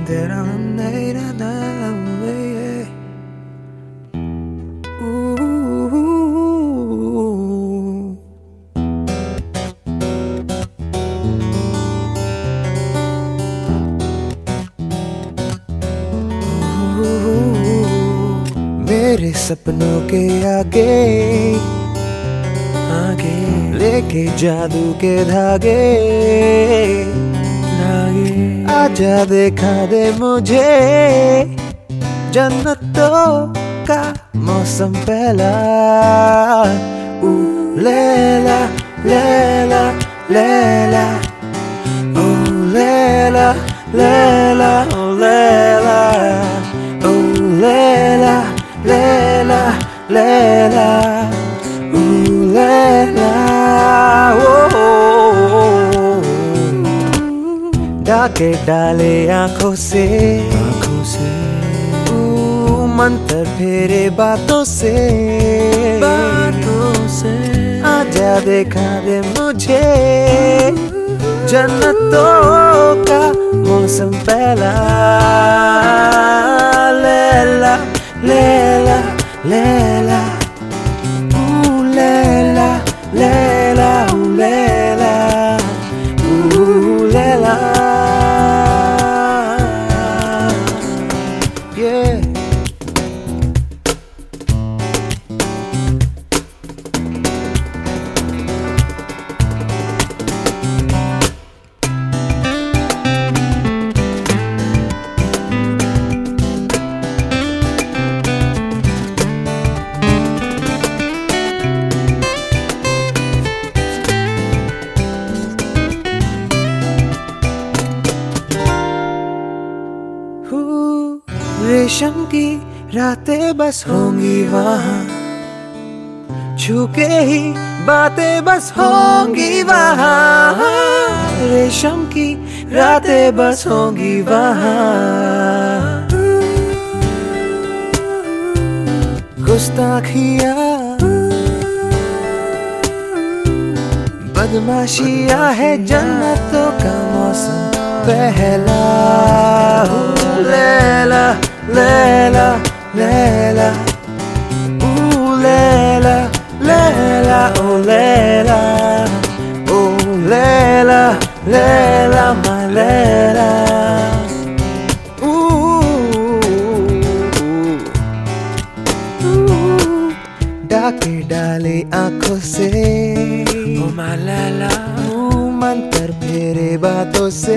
तेरा नहीं रहना मेरे सपनों के आगे आगे लेके जादू के धागे आजा दिखा दे मुझे जन्नतों का मौसम पहला लैला लैला लैला ओ लैला लैला ओ लैला ओ लैला लैला लैला ओ लैला डाके डाले आंखों से मंतर फेरे बातों से आजा दिखा दे मुझे जन्नतों का मौसम पहला लैला लैला लैला लैला लैला लैला लैला रेशम की रातें बस होंगी वहाँ छू के ही बातें बस होंगी वहाँ रेशम की रातें बस होंगी वहाँ गुस्ताखियाँ बदमाशियाँ है जन्नतों का मौसम पहला लैला लैला लैला लैला लैला ओ लैला ओ लैला लैला मा लैला डाके डाले आंखों से ओ मा लैला मंतर फेरे बातों से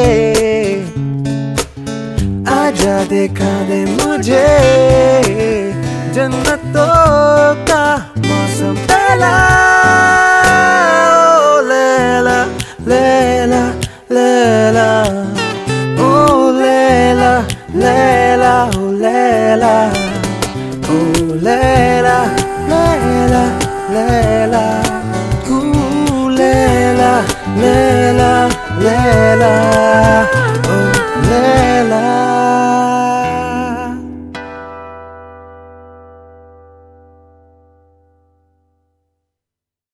आजा दिखा दे मुझे जन्नतों का मौसम पहला ओ लैला लैला लैला ओ लैला लैला ओ लैला ओ लैला लैला लैला लैला लैला लैला